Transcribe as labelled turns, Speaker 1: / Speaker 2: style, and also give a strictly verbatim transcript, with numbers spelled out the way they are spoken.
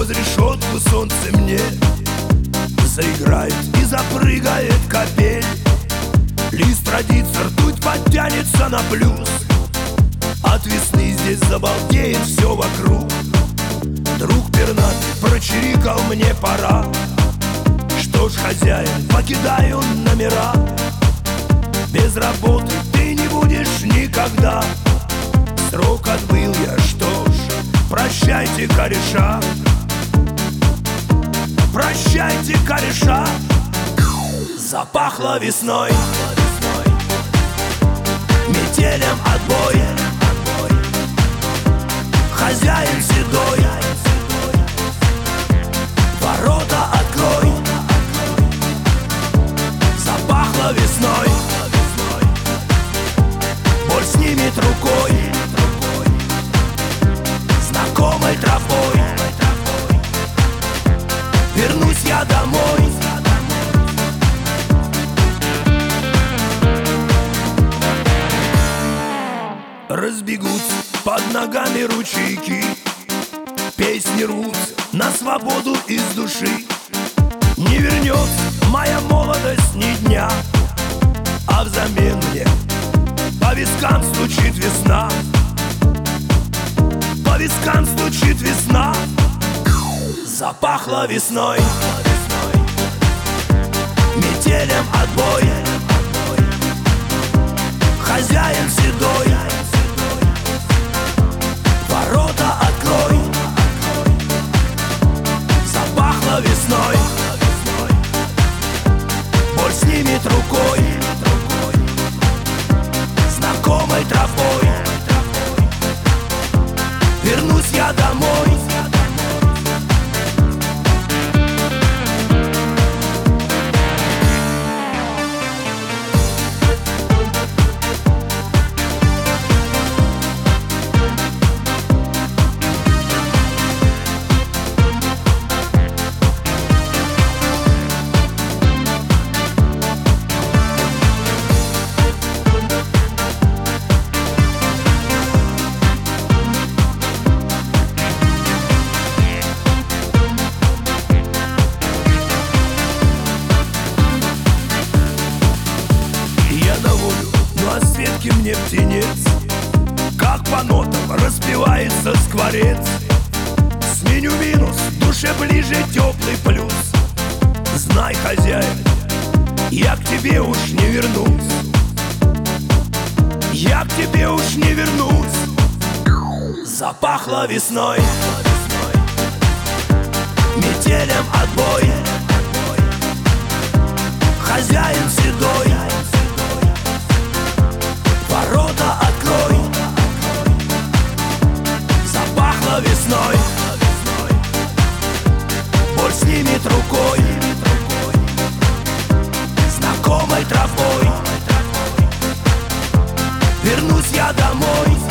Speaker 1: Через решетку солнце мне заиграет и запрыгает капель. Лист родится, ртуть подтянется на плюс. От весны здесь забалдеет все вокруг. Друг пернатый прочирикал, мне пора. Что ж, хозяин, покидаю номера. Без работы ты не будешь никогда. Срок отбыл я, что ж, прощайте, кореша. Прощайте, кореша. Запахло весной, метелем отбой. Хозяин седой, ворота открой. Запахло весной, боль снимет рукой, знакомой тропой. Вернусь я домой. Разбегутся под ногами ручейки, песни рвутся на свободу из души. Не вернется моя молодость ни дня, а взамен мне по вискам стучит весна. По вискам стучит весна. Запахло весной, метелем отбой. Хозяин седой, ворота открой. Запахло весной, боль снимет рукой, знакомой тропой. Вернусь я домой. Светки мне птенец, как по нотам распевается скворец. Сменю минус, душе ближе теплый плюс. Знай, хозяин, я к тебе уж не вернусь. Я к тебе уж не вернусь. Запахло весной, метелем отбой. Хозяин седой, ворота открой. Запахло весной, боль снимет рукой, знакомой тропой. Вернусь я домой.